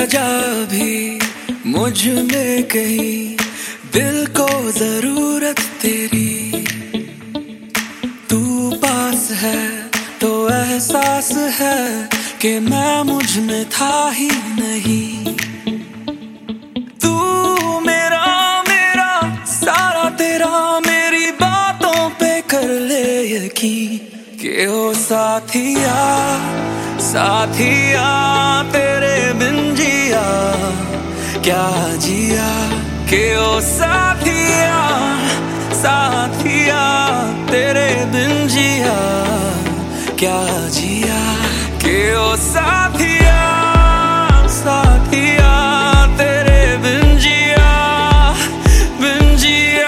वजह भी मुझ में कहीं, दिल को जरूरत तेरी। तू पास है तो एहसास है कि मैं मुझ में था ही नहीं। तू मेरा मेरा सारा तेरा, मेरी बातों पे कर ले यकीन कि ओ साथिया साथिया तेरे बिन जिया क्या जिया, कि ओ साथिया साथिया तेरे बिन जिया क्या जिया, कि ओ साथिया साथिया तेरे बिन जिया बिन जिया।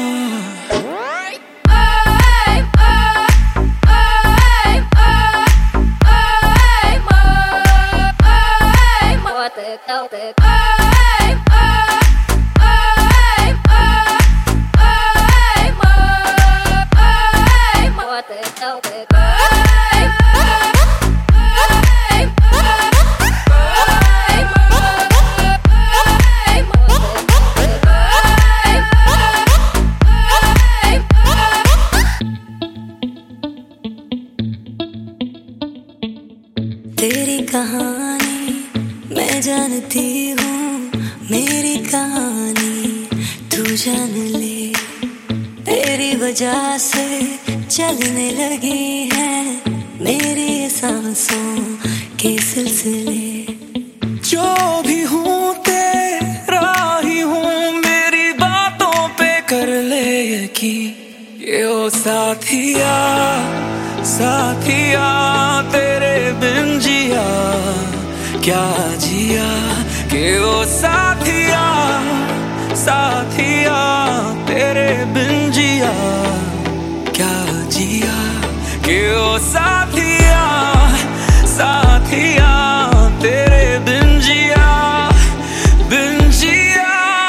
तेरी कहानी मैं जानती हूँ, मेरी कहानी तू जान ले। तेरी वजह से चलने लगी है मेरी सांसों के सिलसिले। जो भी हूँ तेरा ही हूँ, मेरी बातों पे कर ले यकीन, ये ओ साथिया साथिया तेरे बिन जिया क्या जिया, कि ओ साथिया साथिया तेरे बिन जिया क्या जिया, कि ओ साथिया साथिया तेरे बिन जिया बिन जिया।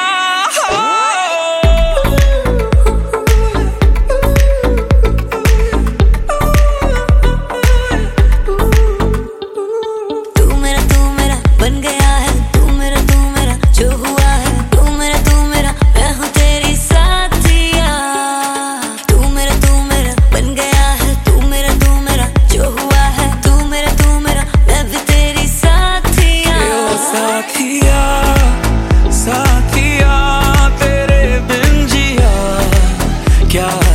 बन गया है तू मेरा जो हुआ है तू मेरा मैं हूँ तेरी साथिया। तू मेरा बन गया है तू मेरा जो हुआ है तू मेरा मैं भी तेरी साथिया। ओ साथिया साथिया तेरे बिन जिया क्या